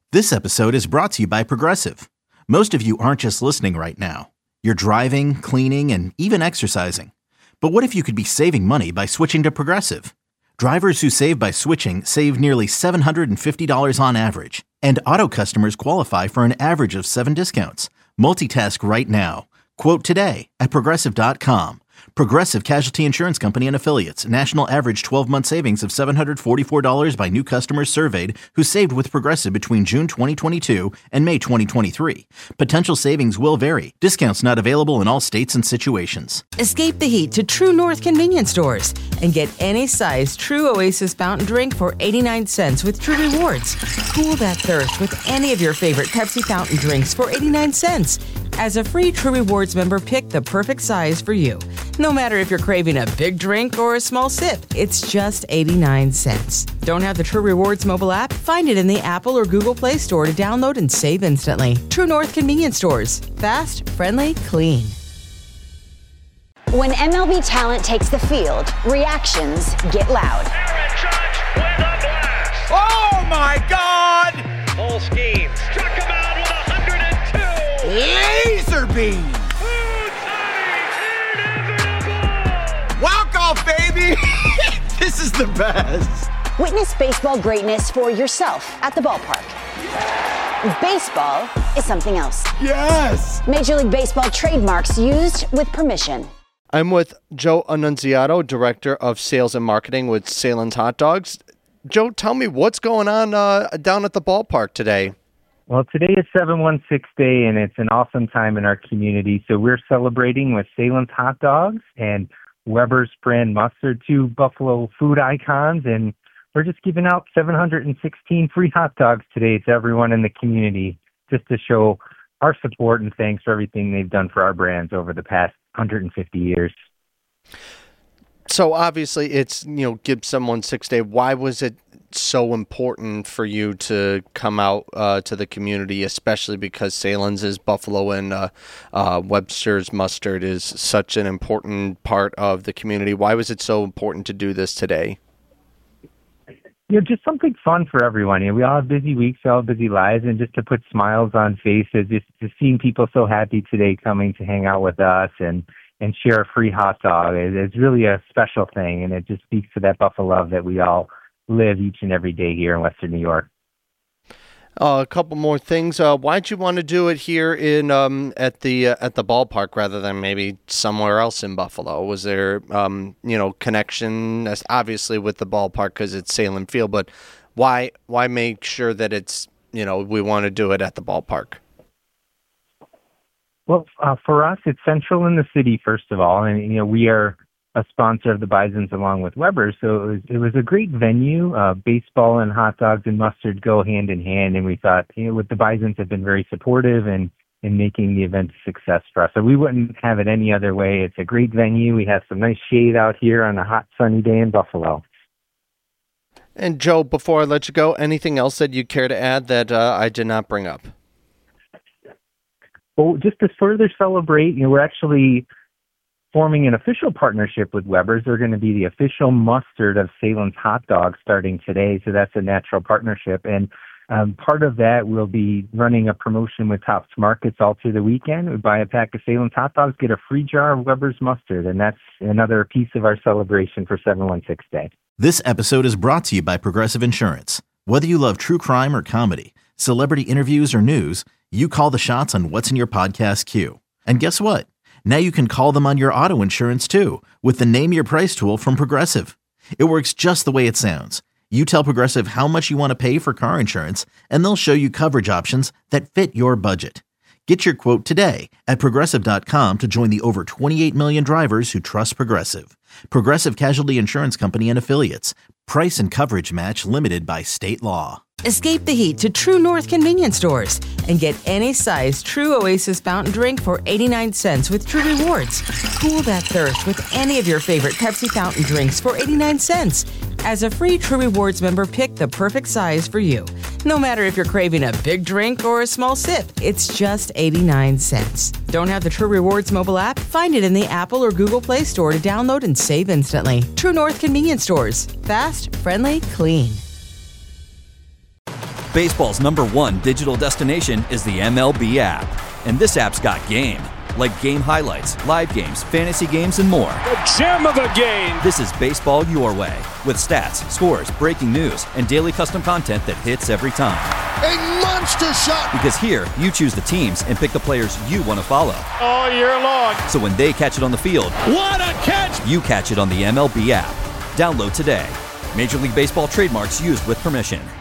This episode is brought to you by Progressive. Most of you aren't just listening right now. You're driving, cleaning, and even exercising. But what if you could be saving money by switching to Progressive? Drivers who save by switching save nearly $750 on average. And auto customers qualify for an average of 7 discounts. Multitask right now. Quote today at Progressive.com. Progressive Casualty Insurance Company and Affiliates. National average 12-month savings of $744 by new customers surveyed who saved with Progressive between June 2022 and May 2023. Potential savings will vary. Discounts not available in all states and situations. Escape the heat to True North convenience stores and get any size True Oasis fountain drink for 89 cents with True Rewards. Cool that thirst with any of your favorite Pepsi fountain drinks for 89 cents. As a free True Rewards member, pick the perfect size for you. No matter if you're craving a big drink or a small sip, it's just 89 cents. Don't have the True Rewards mobile app? Find it in the Apple or Google Play Store to download and save instantly. True North convenience stores. Fast, friendly, clean. When MLB talent takes the field, reactions get loud. Aaron Judge with a blast. Oh my God! Full scheme. Struck him out with 102. Laser beam! Walk off, baby! This is the best. Witness baseball greatness for yourself at the ballpark. Baseball is something else. Yes! Major League Baseball trademarks used with permission. I'm with Joe Annunziato, Director of Sales and Marketing with Salen's Hot Dogs. Joe, tell me what's going on down at the ballpark today. Well, today is 716 Day, and it's an awesome time in our community. So we're celebrating with Salen's Hot Dogs and Weber's brand mustard, 2 Buffalo food icons, and we're just giving out 716 free hot dogs today to everyone in the community just to show our support and thanks for everything they've done for our brands over the past 150 years. So obviously it's, give someone 6 Day. Why was it so important for you to come out to the community, especially because Salen's is Buffalo and Webster's mustard is such an important part of the community? Why was it so important to do this today? Just something fun for everyone. We all have busy weeks, we all have busy lives, and just to put smiles on faces, just seeing people so happy today coming to hang out with us and share a free hot dog is really a special thing, and it just speaks to that Buffalo love that we all live each and every day here in Western New York. A couple more things. Why'd you want to do it here in at the ballpark rather than maybe somewhere else in Buffalo? Was there connection obviously with the ballpark because it's Salem Field, but why make sure that it's we want to do it at the ballpark? Well, for us, it's central in the city first of all, and we are a sponsor of the Bisons along with Weber, so it was a great venue. Baseball and hot dogs and mustard go hand in hand, and we thought, with the Bisons have been very supportive and in making the event a success for us. So we wouldn't have it any other way. It's a great venue. We have some nice shade out here on a hot, sunny day in Buffalo. And Joe, before I let you go, anything else that you care to add that I did not bring up? Well, just to further celebrate, we're actually forming an official partnership with Weber's. They're going to be the official mustard of Salen's Hot Dogs starting today, so that's a natural partnership. And part of that, we'll be running a promotion with Tops Markets all through the weekend. We buy a pack of Salen's Hot Dogs, get a free jar of Weber's mustard, and that's another piece of our celebration for 716 Day. This episode is brought to you by Progressive Insurance. Whether you love true crime or comedy, celebrity interviews or news, you call the shots on what's in your podcast queue. And guess what? Now you can call them on your auto insurance too with the Name Your Price tool from Progressive. It works just the way it sounds. You tell Progressive how much you want to pay for car insurance, and they'll show you coverage options that fit your budget. Get your quote today at Progressive.com to join the over 28 million drivers who trust Progressive. Progressive Casualty Insurance Company and Affiliates. Price and coverage match limited by state law. Escape the heat to True North convenience stores and get any size True Oasis fountain drink for 89 cents with True Rewards. Cool that thirst with any of your favorite Pepsi fountain drinks for 89 cents. As a free True Rewards member, pick the perfect size for you. No matter if you're craving a big drink or a small sip, it's just 89 cents. Don't have the True Rewards mobile app? Find it in the Apple or Google Play Store to download and save instantly. True North convenience stores. Fast, friendly, clean. Baseball's #1 digital destination is the MLB app. And this app's got game. Like game highlights, live games, fantasy games, and more. The gem of a game! This is baseball your way. With stats, scores, breaking news, and daily custom content that hits every time. A monster shot! Because here, you choose the teams and pick the players you want to follow. All year long. So when they catch it on the field, what a catch! You catch it on the MLB app. Download today. Major League Baseball trademarks used with permission.